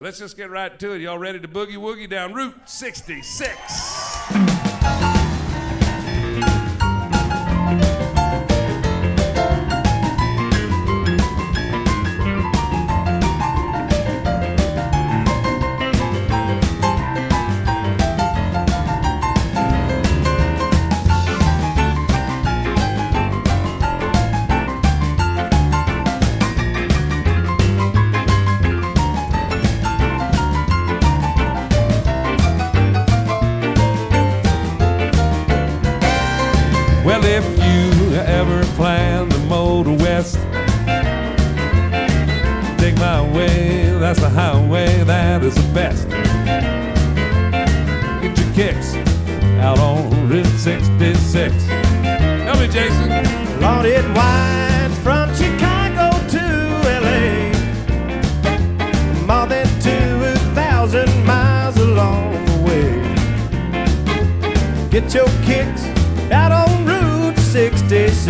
Let's just get right to it. Y'all ready to boogie woogie down Route 66? Well, if you ever plan to motor west, take my way, that's the highway that is the best. Get your kicks out on Route 66. Tell me, Jason. Lord, it winds from Chicago to LA, more than 2,000 miles along the way. Get your kicks out on Route 66.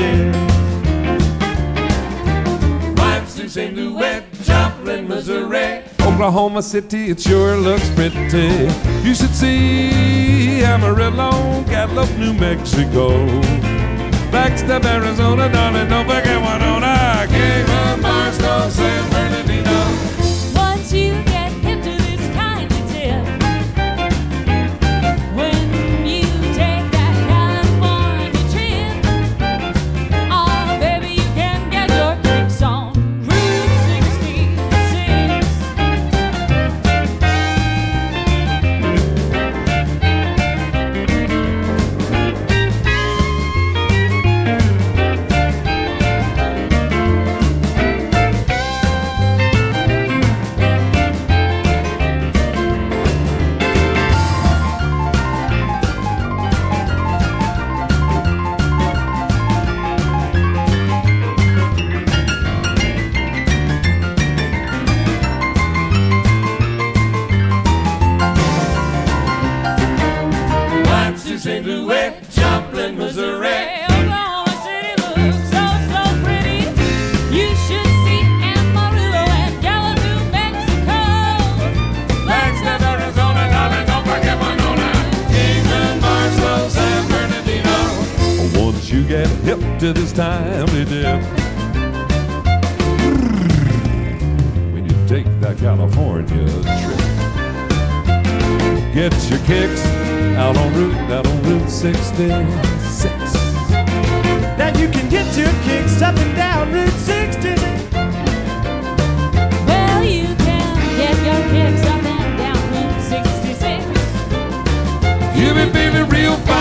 Winds to St. Louis, Joplin, Missouri, Oklahoma City, it sure looks pretty. You should see Amarillo, Gallup, New Mexico, Flagstaff, Arizona, darling, don't forget Winona, Kingman, Barstow, San Bernardino. Once you get into this kind of tip, when you take that California trip, oh baby, you can get your kicks on Route 66. Winds to St. Louis, Joplin, Missouri, Oklahoma City looks so, so pretty. You should see Amarillo and Gallup, New Mexico. Flagstaff, Arizona, darling, don't forget Winona, Kingman, Barstow, San Bernardino. Once you get hip to this timely dip, when you take that California trip, get your kicks out on Route 66. Now you can get your kicks up and down Route 66. Well, you can get your kicks up and down Route 66. You'll be feeling real fine.